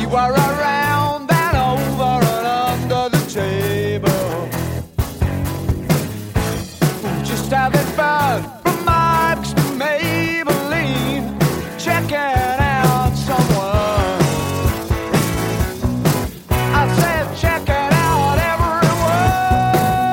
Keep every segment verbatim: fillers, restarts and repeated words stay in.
were around and over and under the table, just having fun from Marks to Maybelline, checking out someone. I said checking out everyone.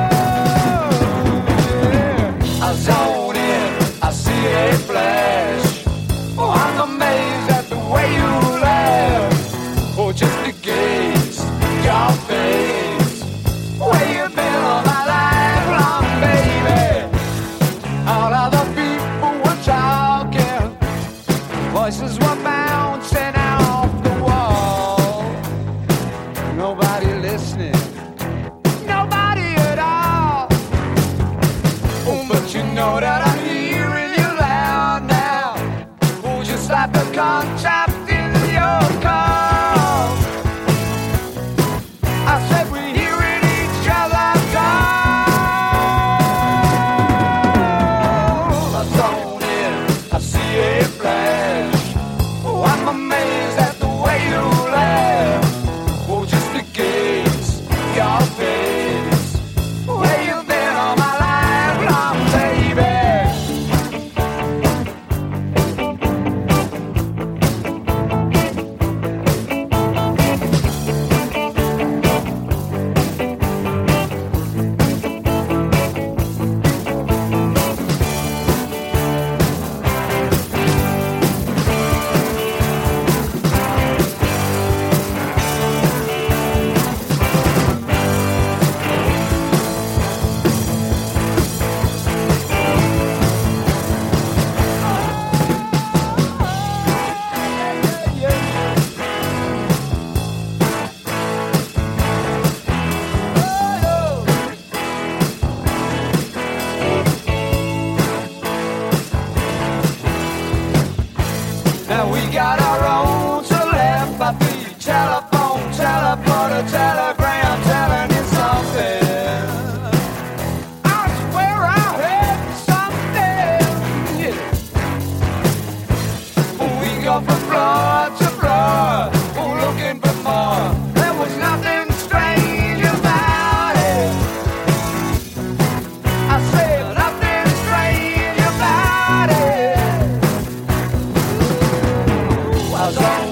Yeah. I zone in, I see a flash. Oh, I'm amazed at the way you laugh. Oh, just a gaze, your face. Where you been all my life long, baby? All other people were talking, voices were bouncing off the wall. Nobody listening, nobody at all. Oh, but you know that I'm hearing you loud now. Oh, just like the contact in your call. I said we're hearing each other call. I zone in, I see a flash. Oh, I'm amazed at the way you laugh. Oh, just a gaze, your face. Where you been all my life long, baby? Now we got our own telepathy, telephone, teleporter, telegram, telling you something. I swear I heard something. Yeah. We go from floor to floor, oh, looking for more. There was nothing strange about it. I said nothing strange about it. I was